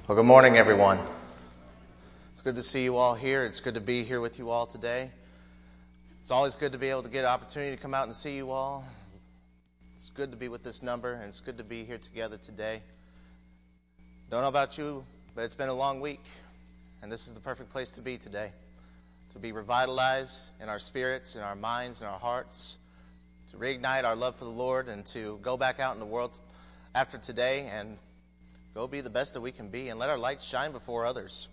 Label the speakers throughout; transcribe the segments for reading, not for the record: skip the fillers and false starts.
Speaker 1: Well, good morning, everyone. It's good to see you all here. It's good to be here with you all today. It's always good to be able to get an opportunity to come out and see you all. It's good to be with this number, and it's good to be here together today. Don't know about you, but it's been a long week, and this is the perfect place to be today. To be revitalized in our spirits, in our minds, in our hearts, to reignite our love for the Lord, and to go back out in the world after today and go be the best that we can be and let our light shine before others.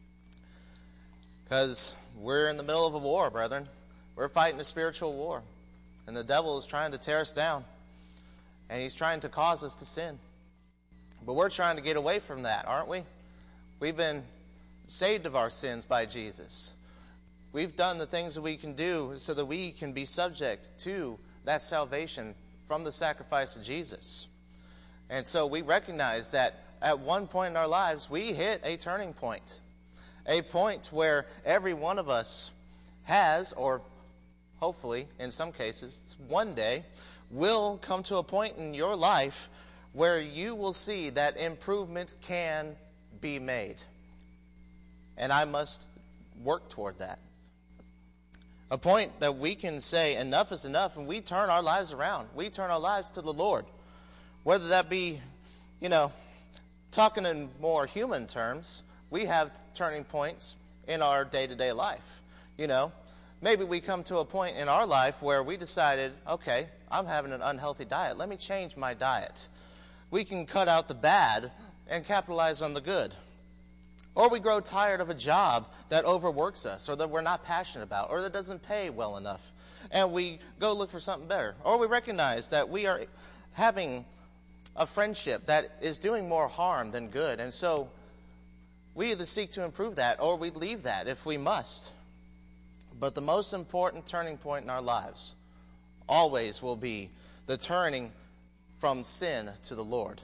Speaker 1: Because we're in the middle of a war, brethren. We're fighting a spiritual war. And the devil is trying to tear us down. And he's trying to cause us to sin. But we're trying to get away from that, aren't we? We've been saved of our sins by Jesus. We've done the things that we can do so that we can be subject to that salvation from the sacrifice of Jesus. And so we recognize that at one point in our lives, we hit a turning point. A point where every one of us has, or hopefully in some cases, one day, will come to a point in your life where you will see that improvement can be made. And I must work toward that. A point that we can say enough is enough, and we turn our lives around. We turn our lives to the Lord. Whether that be, talking in more human terms, we have turning points in our day-to-day life. Maybe we come to a point in our life where we decided, okay, I'm having an unhealthy diet. Let me change my diet. We can cut out the bad and capitalize on the good. Or we grow tired of a job that overworks us, or that we're not passionate about, or that doesn't pay well enough, and we go look for something better. Or we recognize that we are having a friendship that is doing more harm than good. And so we either seek to improve that or we leave that if we must. But the most important turning point in our lives always will be the turning from sin to the Lord.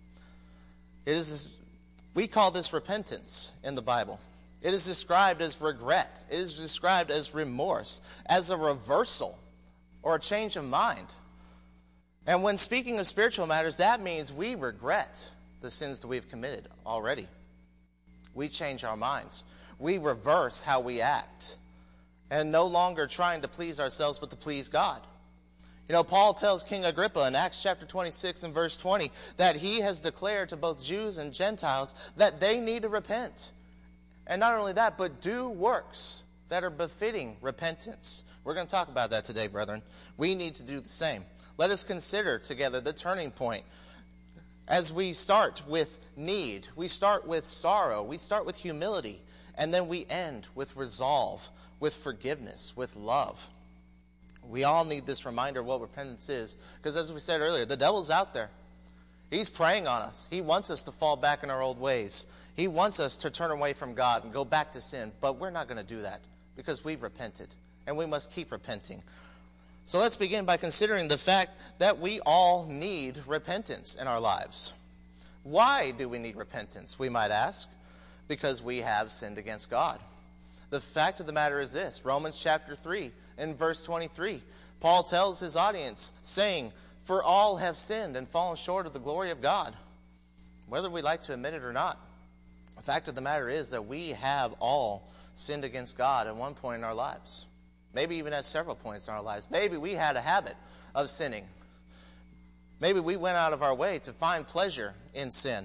Speaker 1: We call this repentance in the Bible. It is described as regret. It is described as remorse, as a reversal or a change of mind. And when speaking of spiritual matters, that means we regret the sins that we've committed already. We change our minds. We reverse how we act. And no longer trying to please ourselves, but to please God. Paul tells King Agrippa in Acts chapter 26 and verse 20 that he has declared to both Jews and Gentiles that they need to repent. And not only that, but do works that are befitting repentance. We're going to talk about that today, brethren. We need to do the same. Let us consider together the turning point. As we start with need, we start with sorrow, we start with humility, and then we end with resolve, with forgiveness, with love. We all need this reminder of what repentance is, because as we said earlier, the devil's out there. He's preying on us. He wants us to fall back in our old ways. He wants us to turn away from God and go back to sin, but we're not going to do that because we've repented, and we must keep repenting. So let's begin by considering the fact that we all need repentance in our lives. Why do we need repentance, we might ask? Because we have sinned against God. The fact of the matter is this, Romans chapter 3 and verse 23. Paul tells his audience, saying, "For all have sinned and fallen short of the glory of God." Whether we like to admit it or not, the fact of the matter is that we have all sinned against God at one point in our lives. Maybe even at several points in our lives. Maybe we had a habit of sinning. Maybe we went out of our way to find pleasure in sin.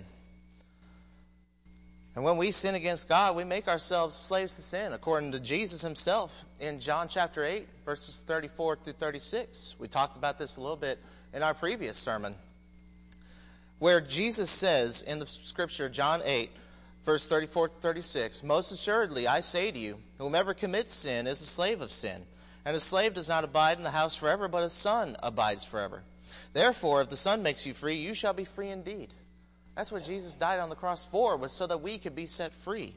Speaker 1: And when we sin against God, we make ourselves slaves to sin, according to Jesus himself in John chapter 8, verses 34 through 36. We talked about this a little bit in our previous sermon, where Jesus says in the scripture, John 8, verse 34 to 36, "Most assuredly, I say to you, whomever commits sin is a slave of sin. And a slave does not abide in the house forever, but a son abides forever. Therefore, if the Son makes you free, you shall be free indeed." That's what Jesus died on the cross for, was so that we could be set free.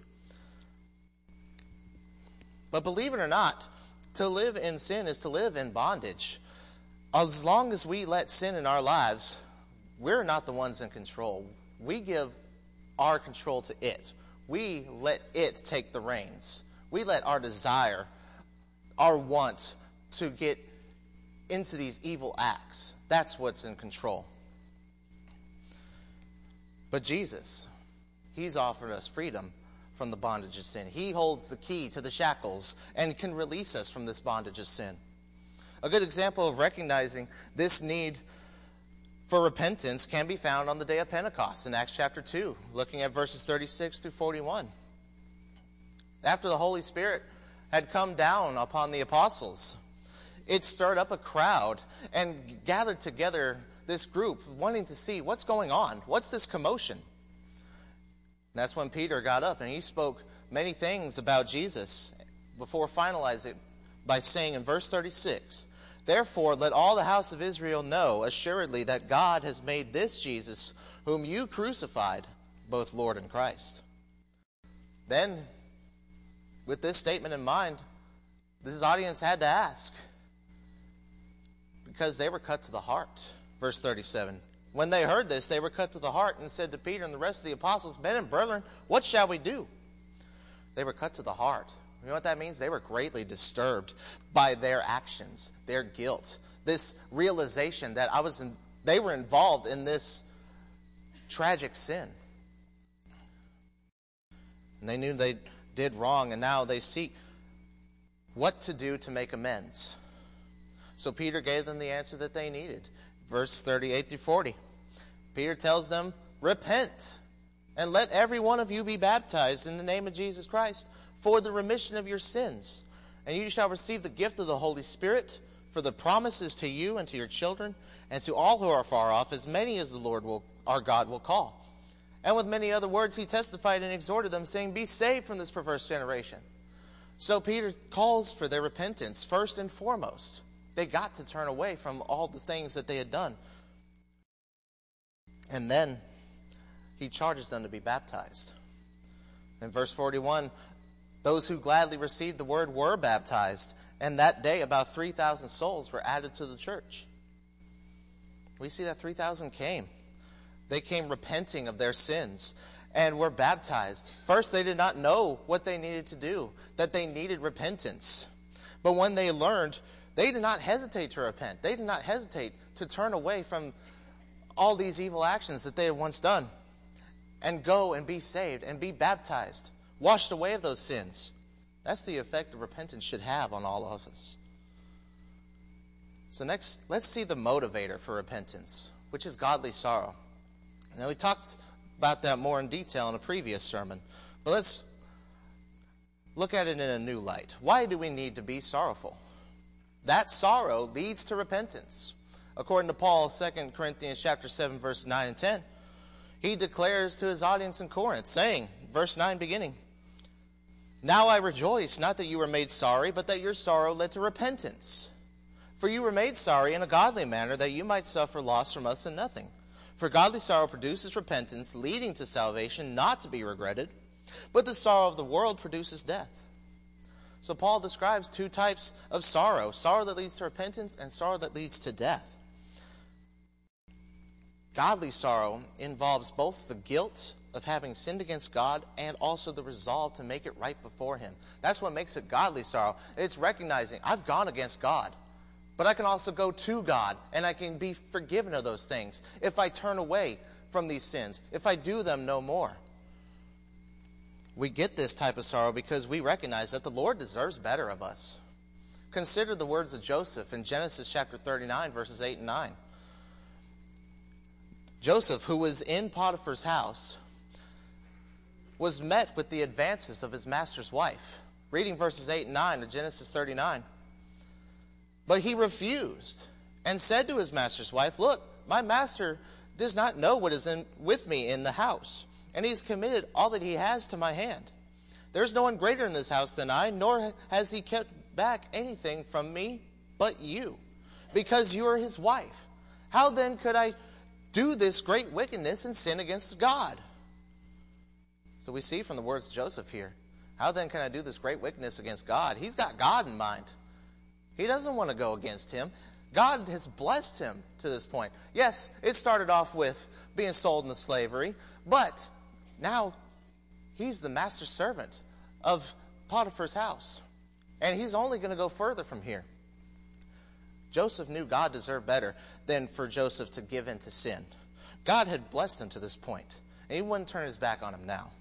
Speaker 1: But believe it or not, to live in sin is to live in bondage. As long as we let sin in our lives, we're not the ones in control. We give our control to it. We let it take the reins. We let our desire, our want to get into these evil acts. That's what's in control. But Jesus, He's offered us freedom from the bondage of sin. He holds the key to the shackles and can release us from this bondage of sin. A good example of recognizing this need for repentance can be found on the day of Pentecost in Acts chapter 2, looking at verses 36 through 41. After the Holy Spirit had come down upon the apostles, it stirred up a crowd and gathered together this group wanting to see what's going on. What's this commotion? And that's when Peter got up and he spoke many things about Jesus before finalizing it by saying in verse 36, "Therefore let all the house of Israel know assuredly that God has made this Jesus, whom you crucified, both Lord and Christ." Then, with this statement in mind, this audience had to ask, because they were cut to the heart. Verse 37, "When they heard this, they were cut to the heart and said to Peter and the rest of the apostles, 'Men and brethren, what shall we do?'" They were cut to the heart. You know what that means? They were greatly disturbed by their actions, their guilt, this realization that they were involved in this tragic sin. And they knew they did wrong, and now they seek what to do to make amends. So Peter gave them the answer that they needed. Verse 38 through 40. Peter tells them, "Repent, and let every one of you be baptized in the name of Jesus Christ for the remission of your sins. And you shall receive the gift of the Holy Spirit, for the promise is to you and to your children, and to all who are far off, as many as the Lord our God will call." And with many other words he testified and exhorted them, saying, "Be saved from this perverse generation." So Peter calls for their repentance first and foremost. They got to turn away from all the things that they had done. And then he charges them to be baptized. In verse 41, those who gladly received the word were baptized, and that day about 3,000 souls were added to the church. We see that 3,000 came. They came repenting of their sins and were baptized. First, they did not know what they needed to do, that they needed repentance. But when they learned, they did not hesitate to repent. They did not hesitate to turn away from all these evil actions that they had once done and go and be saved and be baptized, washed away of those sins. That's the effect that repentance should have on all of us. So next, let's see the motivator for repentance, which is godly sorrow. Now, we talked about that more in detail in a previous sermon, but let's look at it in a new light. Why do we need to be sorrowful? That sorrow leads to repentance. According to Paul, 2 Corinthians chapter 7, verse 9 and 10, he declares to his audience in Corinth, saying, verse 9 beginning, "Now I rejoice, not that you were made sorry, but that your sorrow led to repentance. For you were made sorry in a godly manner, that you might suffer loss from us in nothing. For godly sorrow produces repentance, leading to salvation, not to be regretted. But the sorrow of the world produces death." So Paul describes two types of sorrow: sorrow that leads to repentance and sorrow that leads to death. Godly sorrow involves both the guilt of having sinned against God and also the resolve to make it right before him. That's what makes it godly sorrow. It's recognizing, I've gone against God, but I can also go to God and I can be forgiven of those things if I turn away from these sins, if I do them no more. We get this type of sorrow because we recognize that the Lord deserves better of us. Consider the words of Joseph in Genesis chapter 39, verses 8 and 9. Joseph, who was in Potiphar's house, was met with the advances of his master's wife. Reading verses 8 and 9 of Genesis 39. "But he refused and said to his master's wife, 'Look, my master does not know what is with me in the house, and he's committed all that he has to my hand. There's no one greater in this house than I, nor has he kept back anything from me but you, because you are his wife. How then could I do this great wickedness and sin against God?'" So we see from the words of Joseph here, how then can I do this great wickedness against God? He's got God in mind. He doesn't want to go against him. God has blessed him to this point. Yes, it started off with being sold into slavery, but now he's the master servant of Potiphar's house. And he's only going to go further from here. Joseph knew God deserved better than for Joseph to give in to sin. God had blessed him to this point. And he wouldn't turn his back on him now.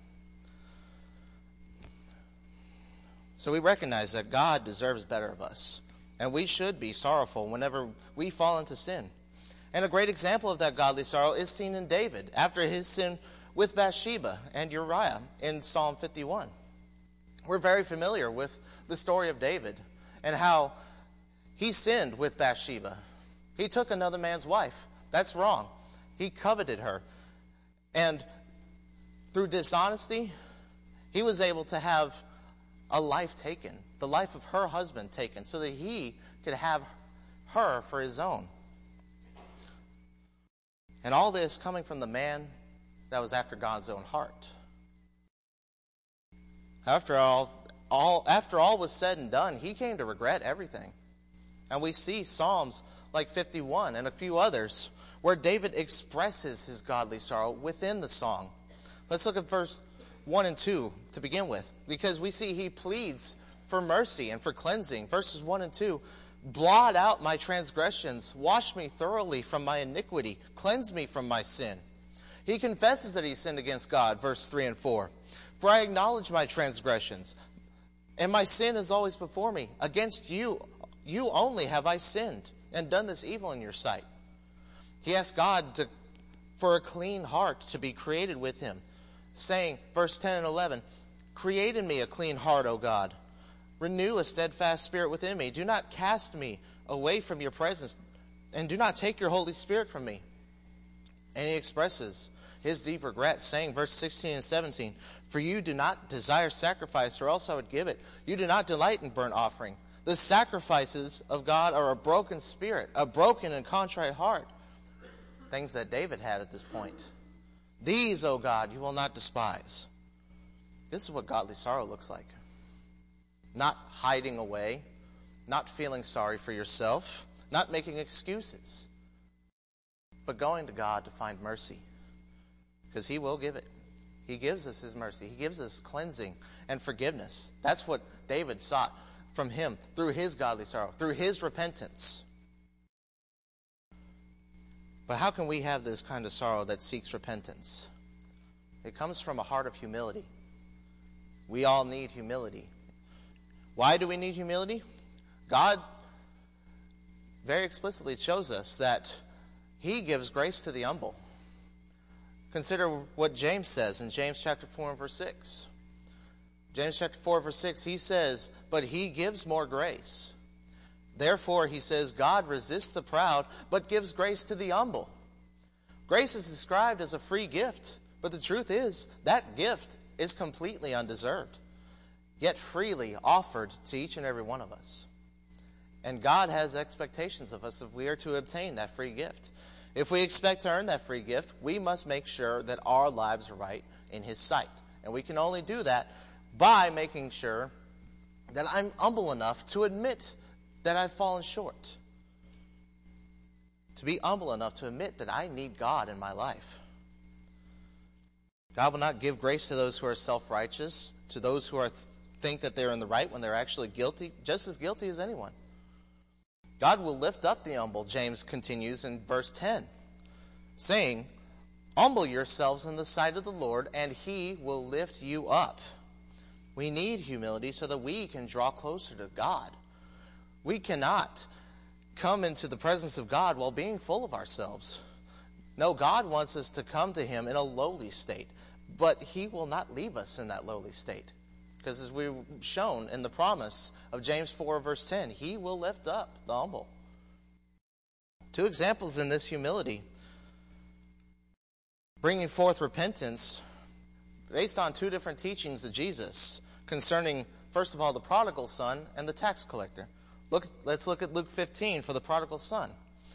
Speaker 1: So we recognize that God deserves better of us. And we should be sorrowful whenever we fall into sin. And a great example of that godly sorrow is seen in David after his sin with Bathsheba and Uriah in Psalm 51. We're very familiar with the story of David and how he sinned with Bathsheba. He took another man's wife. That's wrong. He coveted her. And through dishonesty, he was able to have a life taken, the life of her husband taken, so that he could have her for his own. And all this coming from the man that was after God's own heart. After all was said and done, he came to regret everything. And we see Psalms like 51 and a few others where David expresses his godly sorrow within the song. Let's look at verse 1 and 2 to begin with, because we see he pleads for mercy and for cleansing. Verses 1 and 2, blot out my transgressions, wash me thoroughly from my iniquity, cleanse me from my sin. He confesses that he sinned against God, verse 3 and 4. For I acknowledge my transgressions, and my sin is always before me. Against you only have I sinned, and done this evil in your sight. He asks God for a clean heart to be created with him, saying, verse 10 and 11, create in me a clean heart, O God. Renew a steadfast spirit within me. Do not cast me away from your presence, and do not take your Holy Spirit from me. And he expresses his deep regret, saying, verse 16 and 17, for you do not desire sacrifice, or else I would give it. You do not delight in burnt offering. The sacrifices of God are a broken spirit, a broken and contrite heart. Things that David had at this point. These, O God, you will not despise. This is what godly sorrow looks like. Not hiding away, not feeling sorry for yourself, not making excuses, but going to God to find mercy, because he will give it. He gives us his mercy. He gives us cleansing and forgiveness. That's what David sought from him through his godly sorrow, through his repentance. But how can we have this kind of sorrow that seeks repentance? It comes from a heart of humility. We all need humility. Why do we need humility? God very explicitly shows us that he gives grace to the humble. Consider what James says in James chapter 4 and verse 6. James chapter 4 verse 6, he says, but he gives more grace. Therefore, he says, God resists the proud, but gives grace to the humble. Grace is described as a free gift, but the truth is, that gift is completely undeserved, yet freely offered to each and every one of us. And God has expectations of us if we are to obtain that free gift. If we expect to earn that free gift, we must make sure that our lives are right in his sight. And we can only do that by making sure that I'm humble enough to admit that I've fallen short. To be humble enough to admit that I need God in my life. God will not give grace to those who are self-righteous, to those who think that they're in the right when they're actually guilty, just as guilty as anyone. God will lift up the humble, James continues in verse 10, saying, humble yourselves in the sight of the Lord, and he will lift you up. We need humility so that we can draw closer to God. We cannot come into the presence of God while being full of ourselves. No, God wants us to come to him in a lowly state, but he will not leave us in that lowly state. Because as we've shown in the promise of James 4 verse 10, he will lift up the humble. Two examples in this humility, bringing forth repentance based on two different teachings of Jesus concerning, first of all, the prodigal son and the tax collector. Let's look at Luke 15 for the prodigal son.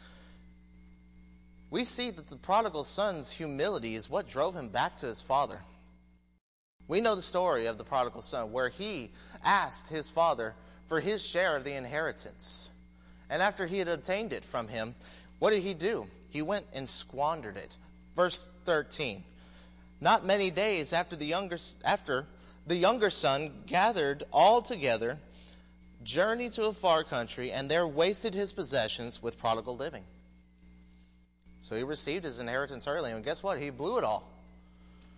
Speaker 1: We see that the prodigal son's humility is what drove him back to his father. We know the story of the prodigal son, where he asked his father for his share of the inheritance. And after he had obtained it from him, what did he do? He went and squandered it. Verse 13. Not many days after the younger son gathered all together, journeyed to a far country, and there wasted his possessions with prodigal living. So he received his inheritance early, and guess what? He blew it all.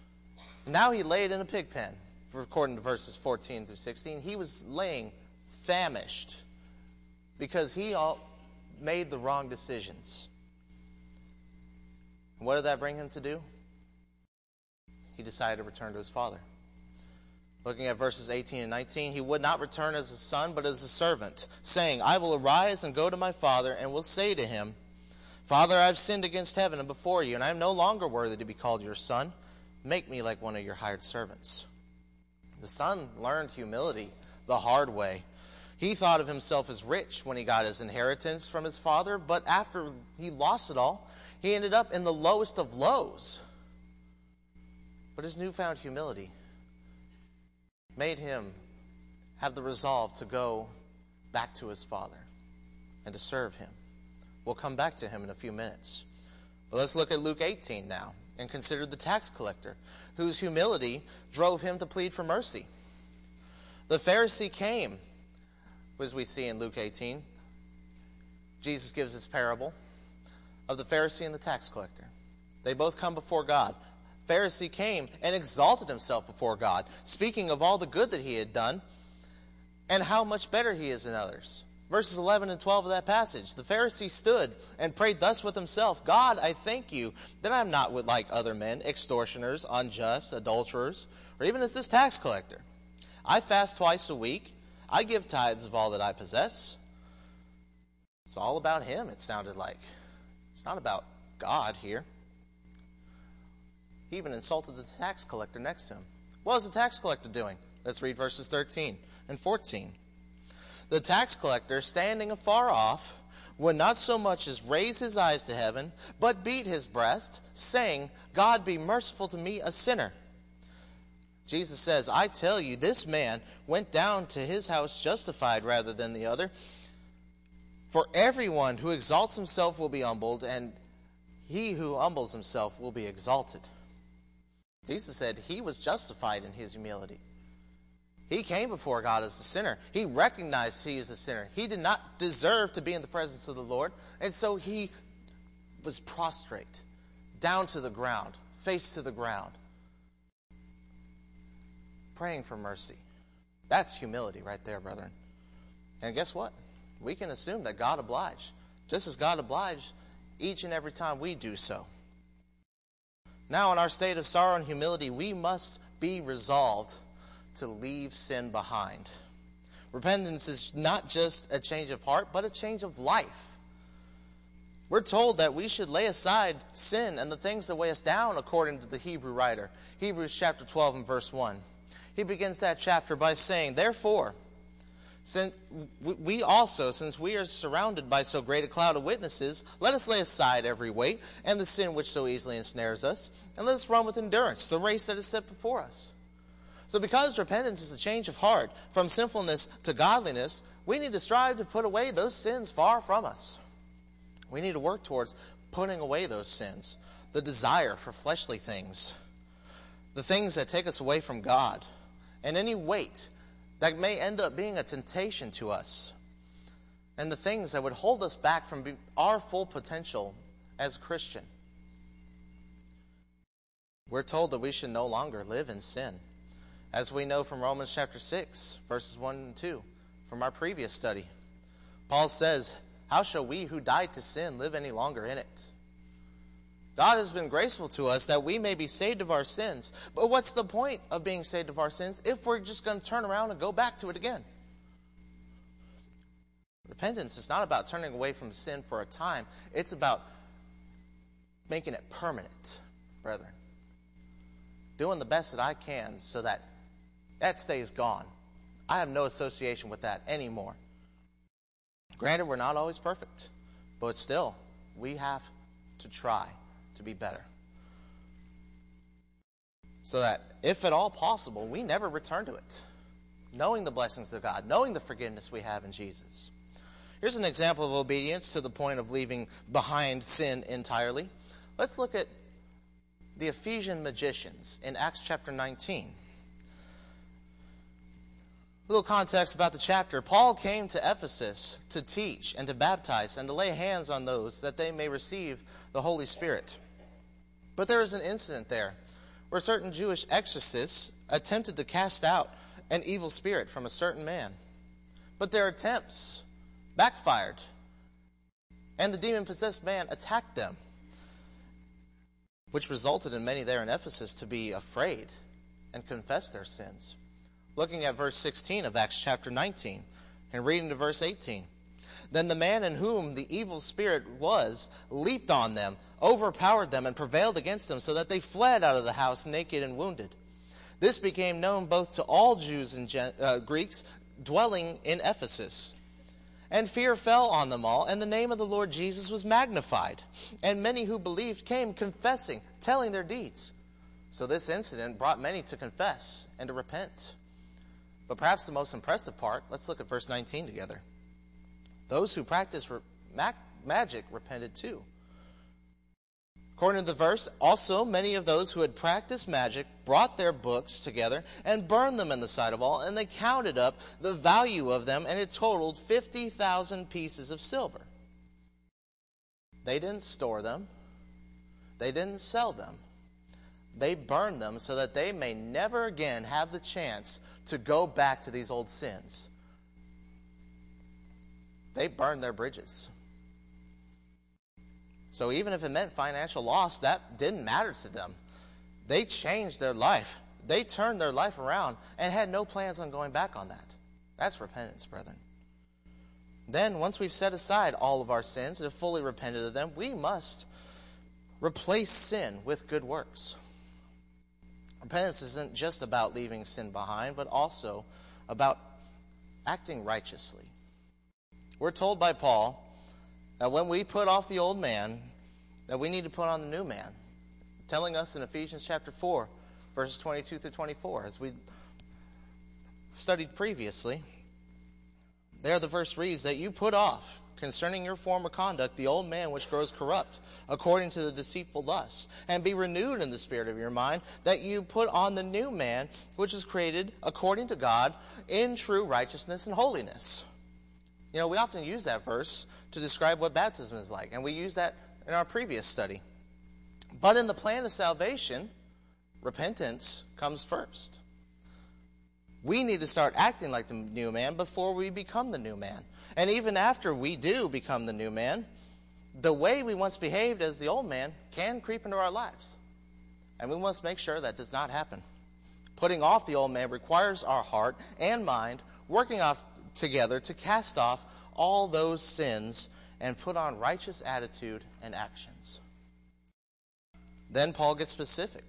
Speaker 1: Now he laid in a pig pen, according to verses 14 through 16. He was laying famished because he made the wrong decisions. And what did that bring him to do? He decided to return to his father. Looking at verses 18 and 19, he would not return as a son, but as a servant, saying, I will arise and go to my father, and will say to him, Father, I have sinned against heaven and before you, and I am no longer worthy to be called your son. Make me like one of your hired servants. The son learned humility the hard way. He thought of himself as rich when he got his inheritance from his father, but after he lost it all, he ended up in the lowest of lows. But his newfound humility made him have the resolve to go back to his father and to serve him. We'll come back to him in a few minutes. But let's look at Luke 18 now and consider the tax collector, whose humility drove him to plead for mercy. The Pharisee came, as we see in Luke 18. Jesus gives this parable of the Pharisee and the tax collector. They both come before God. Pharisee came and exalted himself before God, speaking of all the good that he had done and how much better he is than others. Verses 11 and 12 of that passage, the Pharisee stood and prayed thus with himself, God, I thank you that I am not like other men, extortioners, unjust, adulterers, or even as this tax collector. I fast twice a week. I give tithes of all that I possess. It's all about him, it sounded like. It's not about God here. He even insulted the tax collector next to him. What was the tax collector doing? Let's read verses 13 and 14. The tax collector, standing afar off, would not so much as raise his eyes to heaven, but beat his breast, saying, God be merciful to me, a sinner. Jesus says, I tell you, this man went down to his house justified rather than the other. For everyone who exalts himself will be humbled, and he who humbles himself will be exalted. Jesus said he was justified in his humility. He came before God as a sinner. He recognized he is a sinner. He did not deserve to be in the presence of the Lord, and so he was prostrate, down to the ground, face to the ground, praying for mercy. That's humility right there, brethren. And guess what? We can assume that God obliged, just as God obliged each and every time we do so. Now, in our state of sorrow and humility, we must be resolved to leave sin behind. Repentance is not just a change of heart, but a change of life. We're told that we should lay aside sin and the things that weigh us down, according to the Hebrew writer. Hebrews chapter 12 and verse 1. He begins that chapter by saying, Therefore, since we also, since we are surrounded by so great a cloud of witnesses, let us lay aside every weight and the sin which so easily ensnares us, and let us run with endurance the race that is set before us. So because repentance is a change of heart from sinfulness to godliness, we need to strive to put away those sins far from us. We need to work towards putting away those sins, the desire for fleshly things, the things that take us away from God, and any weight that may end up being a temptation to us, and the things that would hold us back from our full potential as a Christian. We're told that we should no longer live in sin, as we know from Romans chapter 6, verses 1 and 2, from our previous study. Paul says, how shall we who died to sin live any longer in it? God has been graceful to us that we may be saved of our sins. But what's the point of being saved of our sins if we're just going to turn around and go back to it again? Repentance is not about turning away from sin for a time. It's about making it permanent, brethren. Doing the best that I can so that stays gone. I have no association with that anymore. Granted, we're not always perfect, but still, we have to try to be better. So that, if at all possible, we never return to it. Knowing the blessings of God, knowing the forgiveness we have in Jesus. Here's an example of obedience to the point of leaving behind sin entirely. Let's look at the Ephesian magicians in Acts chapter 19. A little context about the chapter. Paul came to Ephesus to teach and to baptize and to lay hands on those that they may receive the Holy Spirit. But there is an incident there where certain Jewish exorcists attempted to cast out an evil spirit from a certain man. But their attempts backfired, and the demon-possessed man attacked them, which resulted in many there in Ephesus to be afraid and confess their sins. Looking at verse 16 of Acts chapter 19 and reading to verse 18. Then the man in whom the evil spirit was leaped on them, overpowered them, and prevailed against them, so that they fled out of the house naked and wounded. This became known both to all Jews and Greeks dwelling in Ephesus. And fear fell on them all, and the name of the Lord Jesus was magnified. And many who believed came confessing, telling their deeds. So this incident brought many to confess and to repent. But perhaps the most impressive part, let's look at verse 19 together. Those who practiced magic repented too. According to the verse, also many of those who had practiced magic brought their books together and burned them in the sight of all, and they counted up the value of them, and it totaled 50,000 pieces of silver. They didn't store them. They didn't sell them. They burned them so that they may never again have the chance to go back to these old sins. They burned their bridges. So even if it meant financial loss, that didn't matter to them. They changed their life. They turned their life around and had no plans on going back on that. That's repentance, brethren. Then, once we've set aside all of our sins and have fully repented of them, we must replace sin with good works. Repentance isn't just about leaving sin behind, but also about acting righteously. We're told by Paul that when we put off the old man, that we need to put on the new man, telling us in Ephesians chapter 4, verses 22 through 24, as we studied previously. There the verse reads that you put off, concerning your former conduct, the old man which grows corrupt, according to the deceitful lusts, and be renewed in the spirit of your mind, that you put on the new man, which is created according to God, in true righteousness and holiness. You know, we often use that verse to describe what baptism is like, and we used that in our previous study. But in the plan of salvation, repentance comes first. We need to start acting like the new man before we become the new man. And even after we do become the new man, the way we once behaved as the old man can creep into our lives. And we must make sure that does not happen. Putting off the old man requires our heart and mind working off together to cast off all those sins and put on righteous attitude and actions. Then Paul gets specific,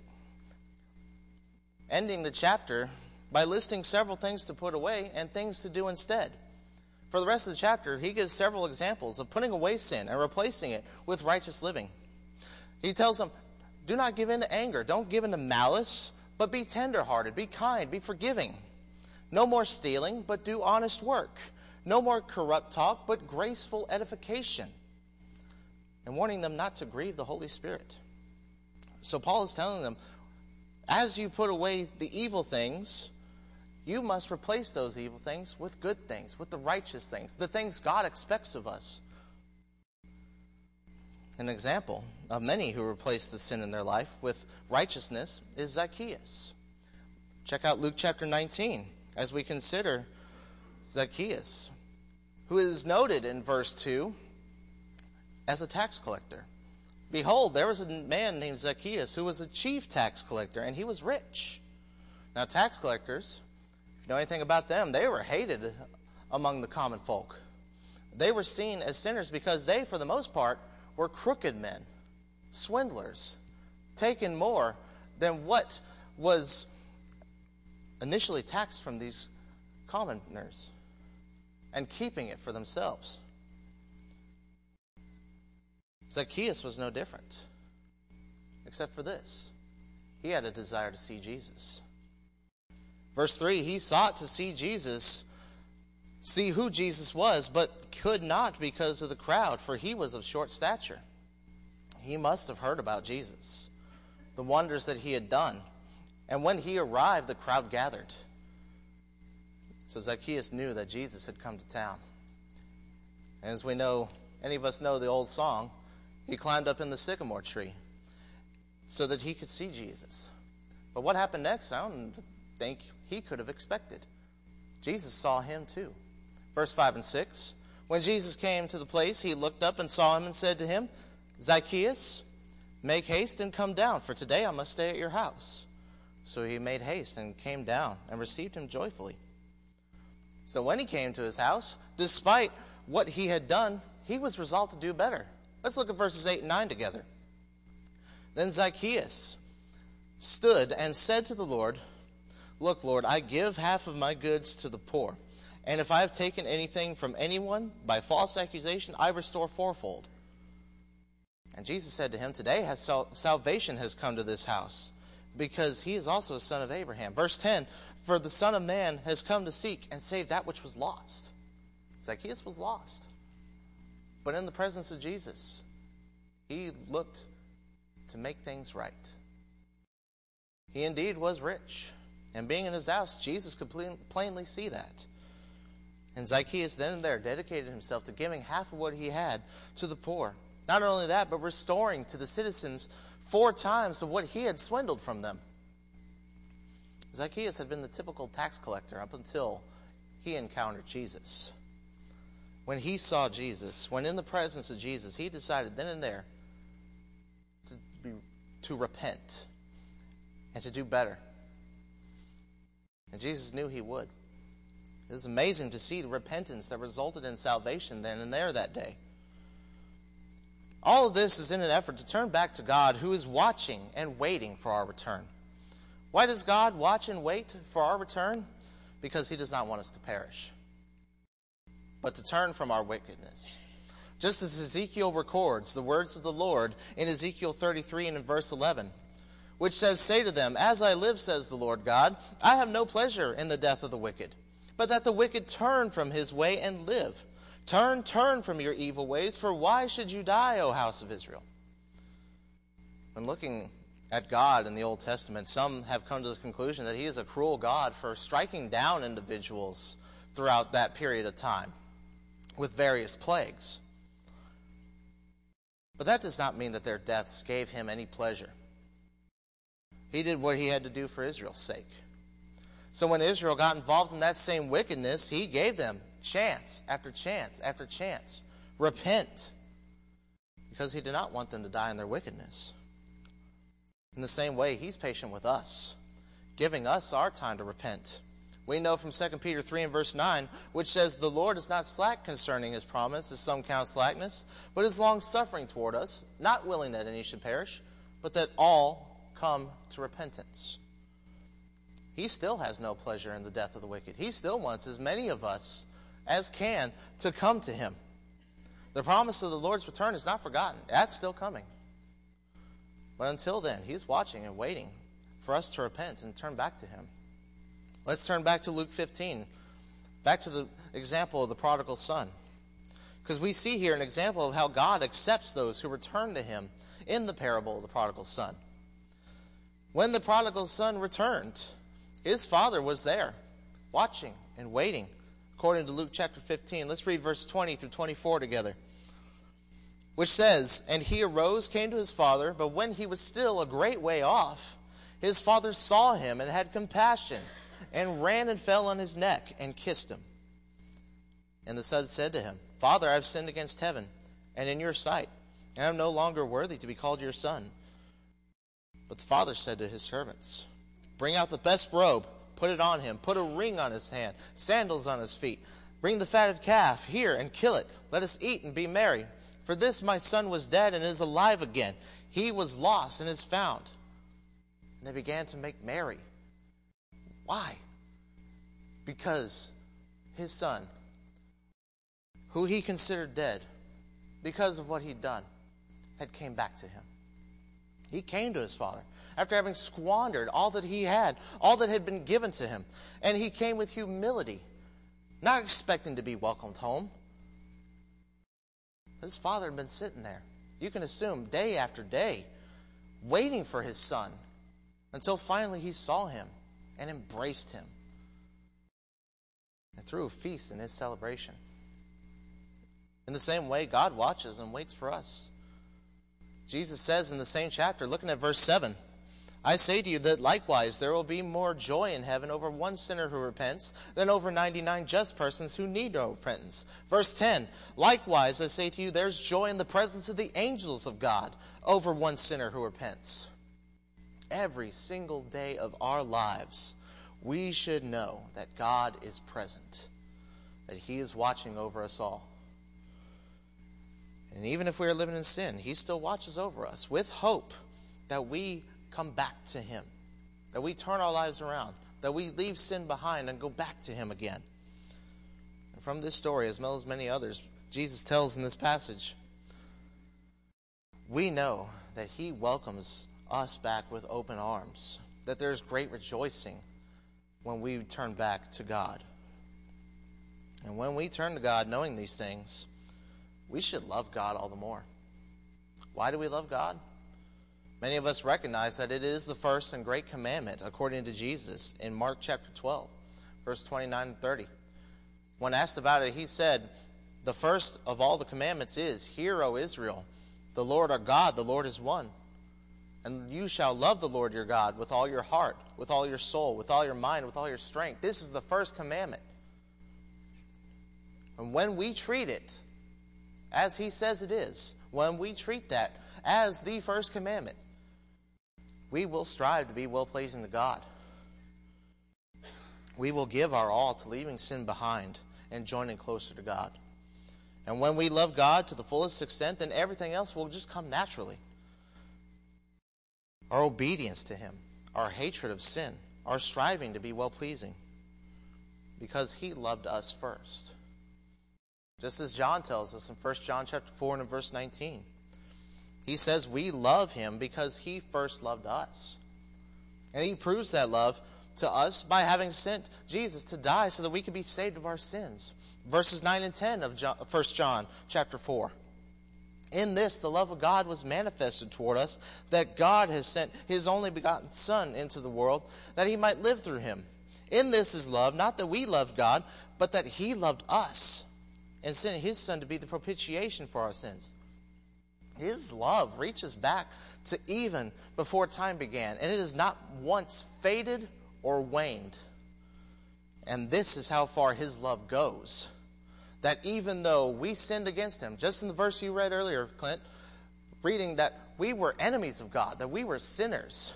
Speaker 1: ending the chapter by listing several things to put away and things to do instead. For the rest of the chapter, he gives several examples of putting away sin and replacing it with righteous living. He tells them, do not give in to anger, don't give in to malice, but be tenderhearted, be kind, be forgiving. No more stealing, but do honest work. No more corrupt talk, but graceful edification. And warning them not to grieve the Holy Spirit. So Paul is telling them, as you put away the evil things, you must replace those evil things with good things, with the righteous things, the things God expects of us. An example of many who replace the sin in their life with righteousness is Zacchaeus. Check out Luke chapter 19 as we consider Zacchaeus, who is noted in verse 2 as a tax collector. Behold, there was a man named Zacchaeus who was a chief tax collector, and he was rich. Now, tax collectors, if you know anything about them, they were hated among the common folk. They were seen as sinners because they, for the most part, were crooked men, swindlers, taking more than what was initially taxed from these commoners and keeping it for themselves. Zacchaeus was no different, except for this. He had a desire to see Jesus. Verse 3, he sought to see Jesus, see who Jesus was, but could not because of the crowd, for he was of short stature. He must have heard about Jesus, the wonders that he had done. And when he arrived, the crowd gathered. So Zacchaeus knew that Jesus had come to town. And as we know, any of us know the old song, he climbed up in the sycamore tree so that he could see Jesus. But what happened next, I don't think he could have expected. Jesus saw him too. Verse 5 and 6. When Jesus came to the place, he looked up and saw him and said to him, Zacchaeus, make haste and come down, for today I must stay at your house. So he made haste and came down and received him joyfully. So when he came to his house, despite what he had done, he was resolved to do better. Let's look at verses 8 and 9 together. Then Zacchaeus stood and said to the Lord, Look, Lord, I give half of my goods to the poor. And if I have taken anything from anyone by false accusation, I restore fourfold. And Jesus said to him, Today salvation has come to this house, because he is also a son of Abraham. Verse 10, For the Son of Man has come to seek and save that which was lost. Zacchaeus was lost. But in the presence of Jesus, he looked to make things right. He indeed was rich. And being in his house, Jesus could plainly see that. And Zacchaeus then and there dedicated himself to giving half of what he had to the poor. Not only that, but restoring to the citizens 4 times of what he had swindled from them. Zacchaeus had been the typical tax collector up until he encountered Jesus. When he saw Jesus, when in the presence of Jesus, he decided then and there to repent and to do better. And Jesus knew he would. It was amazing to see the repentance that resulted in salvation then and there that day. All of this is in an effort to turn back to God, who is watching and waiting for our return. Why does God watch and wait for our return? Because he does not want us to perish, but to turn from our wickedness. Just as Ezekiel records the words of the Lord in Ezekiel 33 and in verse 11, which says, Say to them, As I live, says the Lord God, I have no pleasure in the death of the wicked, but that the wicked turn from his way and live. Turn from your evil ways, for why should you die, O house of Israel? When looking at God in the Old Testament, some have come to the conclusion that he is a cruel God for striking down individuals throughout that period of time with various plagues. But that does not mean that their deaths gave him any pleasure. He did what he had to do for Israel's sake. So when Israel got involved in that same wickedness, he gave them chance after chance after chance. Repent. Because he did not want them to die in their wickedness. In the same way, he's patient with us, giving us our time to repent. We know from 2 Peter 3 and verse 9, which says, The Lord is not slack concerning his promise, as some count slackness, but is long-suffering toward us, not willing that any should perish, but that all come to repentance. He still has no pleasure in the death of the wicked. He still wants as many of us as can to come to him. The promise of the Lord's return is not forgotten. That's still coming. But until then, he's watching and waiting for us to repent and turn back to him. Let's turn back to Luke 15, back to the example of the prodigal son. Because we see here an example of how God accepts those who return to him in the parable of the prodigal son. When the prodigal son returned, his father was there, watching and waiting, according to Luke chapter 15. Let's read verse 20 through 24 together, which says, And he arose, came to his father, but when he was still a great way off, his father saw him and had compassion, and ran and fell on his neck and kissed him. And the son said to him, Father, I have sinned against heaven and in your sight, and I am no longer worthy to be called your son. But the father said to his servants, Bring out the best robe, put it on him, put a ring on his hand, sandals on his feet. Bring the fatted calf here and kill it. Let us eat and be merry. For this my son was dead and is alive again. He was lost and is found. And they began to make merry. Why? Because his son, who he considered dead, because of what he'd done, had came back to him. He came to his father after having squandered all that he had, all that had been given to him. And he came with humility, not expecting to be welcomed home. His father had been sitting there, you can assume, day after day, waiting for his son, until finally he saw him and embraced him, and threw a feast in his celebration. In the same way, God watches and waits for us. Jesus says in the same chapter, looking at verse 7, I say to you that likewise there will be more joy in heaven over one sinner who repents than over 99 just persons who need no repentance. Verse 10, likewise I say to you, there's joy in the presence of the angels of God over one sinner who repents. Every single day of our lives, we should know that God is present, that He is watching over us all. And even if we are living in sin, He still watches over us with hope that we come back to Him, that we turn our lives around, that we leave sin behind and go back to Him again. And from this story, as well as many others, Jesus tells in this passage, we know that He welcomes us back with open arms, that there's great rejoicing when we turn back to God. And when we turn to God knowing these things, we should love God all the more. Why do we love God? Many of us recognize that it is the first and great commandment, according to Jesus, in Mark chapter 12, verse 29 and 30. When asked about it, He said, the first of all the commandments is, Hear, O Israel, the Lord our God, the Lord is one. And you shall love the Lord your God with all your heart, with all your soul, with all your mind, with all your strength. This is the first commandment. And when we treat it as He says it is, when we treat that as the first commandment, we will strive to be well-pleasing to God. We will give our all to leaving sin behind and joining closer to God. And when we love God to the fullest extent, then everything else will just come naturally. Our obedience to Him, our hatred of sin, our striving to be well-pleasing, because He loved us first. Just as John tells us in 1 John chapter 4 and in verse 19. He says we love Him because He first loved us. And He proves that love to us by having sent Jesus to die so that we could be saved of our sins. Verses 9 and 10 of 1 John chapter 4. In this, the love of God was manifested toward us, that God has sent His only begotten Son into the world, that He might live through Him. In this is love, not that we loved God, but that He loved us, and sent His Son to be the propitiation for our sins. His love reaches back to even before time began, and it has not once faded or waned. And this is how far His love goes. That even though we sinned against Him, just in the verse you read earlier, Clint, reading that we were enemies of God, that we were sinners,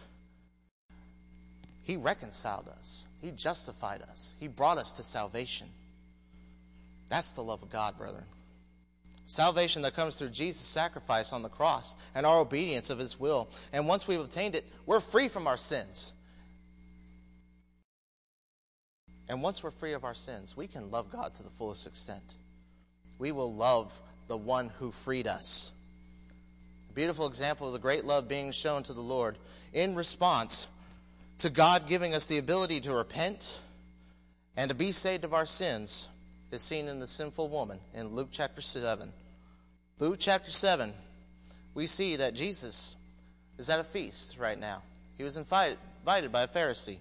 Speaker 1: He reconciled us. He justified us. He brought us to salvation. That's the love of God, brethren. Salvation that comes through Jesus' sacrifice on the cross and our obedience of His will. And once we've obtained it, we're free from our sins. And once we're free of our sins, we can love God to the fullest extent. We will love the one who freed us. A beautiful example of the great love being shown to the Lord in response to God giving us the ability to repent and to be saved of our sins is seen in the sinful woman in Luke chapter 7. Luke chapter 7, we see that Jesus is at a feast right now. He was invited by a Pharisee.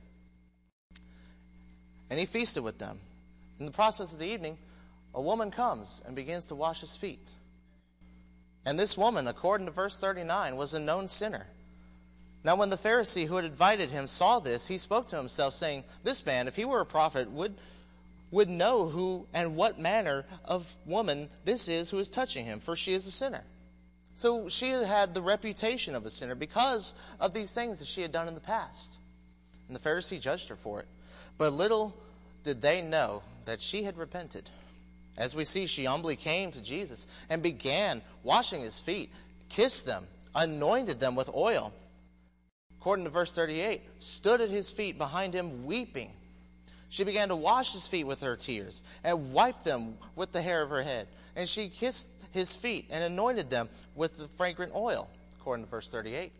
Speaker 1: And He feasted with them. In the process of the evening, a woman comes and begins to wash His feet. And this woman, according to verse 39, was a known sinner. Now when the Pharisee who had invited him saw this, he spoke to himself, saying, This man, if he were a prophet, would know who and what manner of woman this is who is touching him, for she is a sinner. So she had the reputation of a sinner because of these things that she had done in the past. And the Pharisee judged her for it. But little did they know that she had repented. As we see, she humbly came to Jesus and began washing His feet, kissed them, anointed them with oil. According to verse 38, stood at His feet behind Him weeping. She began to wash His feet with her tears and wiped them with the hair of her head. And she kissed His feet and anointed them with the fragrant oil, according to verse 38.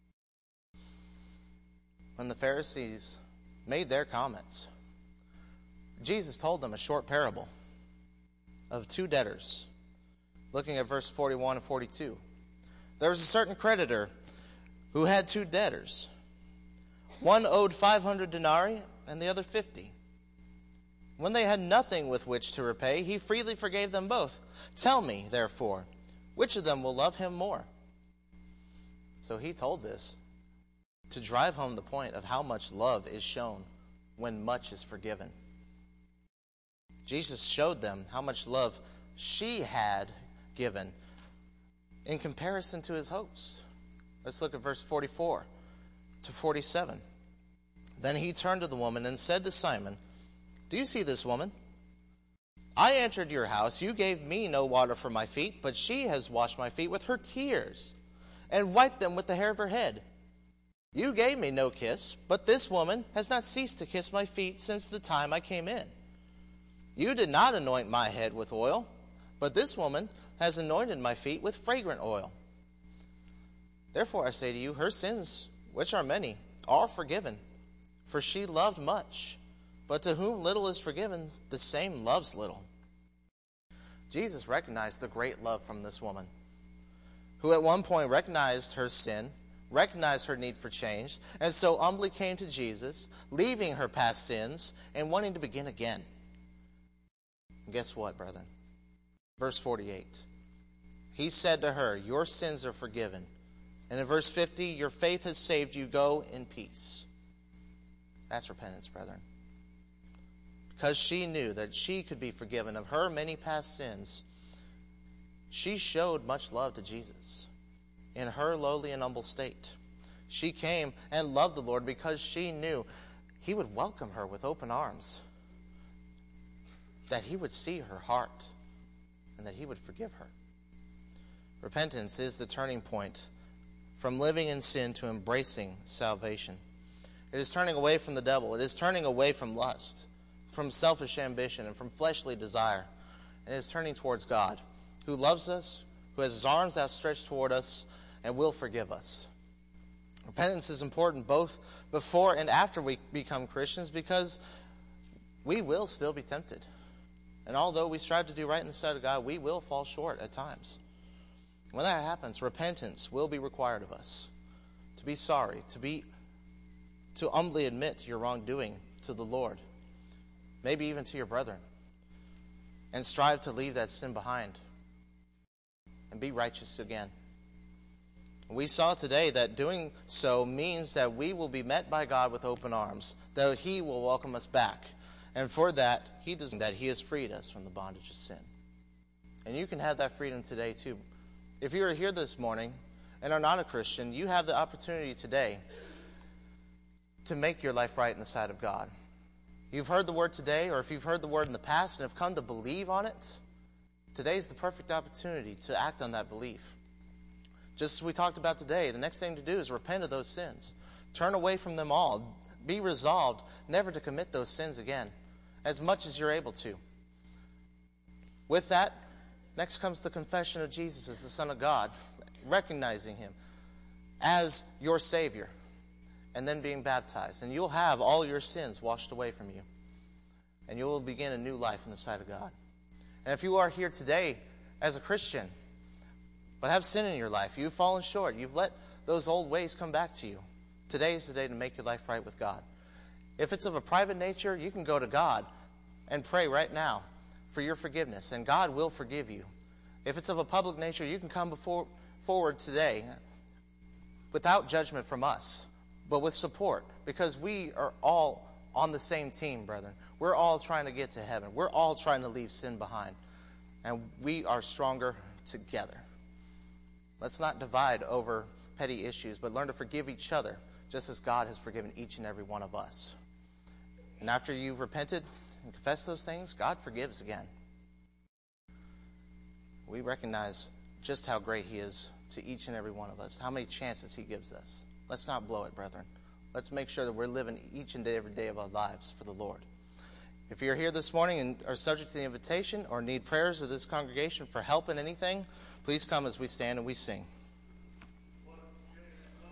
Speaker 1: When the Pharisees made their comments, Jesus told them a short parable of two debtors. Looking at verse 41 and 42. There was a certain creditor who had two debtors. One owed 500 denarii and the other 50. When they had nothing with which to repay, he freely forgave them both. Tell me, therefore, which of them will love him more? So he told this to drive home the point of how much love is shown when much is forgiven. Jesus showed them how much love she had given in comparison to his host. Let's look at verse 44 to 47. Then he turned to the woman and said to Simon, "Do you see this woman? I entered your house. You gave me no water for my feet, but she has washed my feet with her tears and wiped them with the hair of her head. You gave me no kiss, but this woman has not ceased to kiss my feet since the time I came in. You did not anoint my head with oil, but this woman has anointed my feet with fragrant oil. Therefore I say to you, her sins, which are many, are forgiven, for she loved much. But to whom little is forgiven, the same loves little." Jesus recognized the great love from this woman, who at one point recognized her sin, recognized her need for change, and so humbly came to Jesus, leaving her past sins and wanting to begin again. And guess what, brethren? Verse 48. He said to her, "Your sins are forgiven." And in verse 50, "Your faith has saved you. Go in peace." That's repentance, brethren. Because she knew that she could be forgiven of her many past sins, she showed much love to Jesus in her lowly and humble state. She came and loved the Lord because she knew he would welcome her with open arms, that he would see her heart, and that he would forgive her. Repentance is the turning point from living in sin to embracing salvation. It is turning away from the devil. It is turning away from lust, from selfish ambition, and from fleshly desire. And it is turning towards God, who loves us, who has his arms outstretched toward us, and will forgive us. Repentance is important both before and after we become Christians, because we will still be tempted. And although we strive to do right in the sight of God, we will fall short at times. When that happens, repentance will be required of us. To be sorry, to humbly admit your wrongdoing to the Lord, maybe even to your brethren, and strive to leave that sin behind and be righteous again. We saw today that doing so means that we will be met by God with open arms, that he will welcome us back. And for that, he has freed us from the bondage of sin. And you can have that freedom today too. If you are here this morning and are not a Christian, you have the opportunity today to make your life right in the sight of God. You've heard the word today, or if you've heard the word in the past and have come to believe on it, today is the perfect opportunity to act on that belief. Just as we talked about today, the next thing to do is repent of those sins. Turn away from them all. Be resolved never to commit those sins again, as much as you're able to. With that, next comes the confession of Jesus as the Son of God, recognizing him as your Savior, and then being baptized. And you'll have all your sins washed away from you. And you will begin a new life in the sight of God. And if you are here today as a Christian, but have sin in your life, you've fallen short, you've let those old ways come back to you, today is the day to make your life right with God. If it's of a private nature, you can go to God and pray right now for your forgiveness, and God will forgive you. If it's of a public nature, you can come forward today without judgment from us, but with support, because we are all on the same team, brethren. We're all trying to get to heaven. We're all trying to leave sin behind, and we are stronger together. Let's not divide over petty issues, but learn to forgive each other, just as God has forgiven each and every one of us. And after you've repented and confessed those things, God forgives again. We recognize just how great he is to each and every one of us, how many chances he gives us. Let's not blow it, brethren. Let's make sure that we're living each and every day of our lives for the Lord. If you're here this morning and are subject to the invitation or need prayers of this congregation for help in anything, please come as we stand and we sing.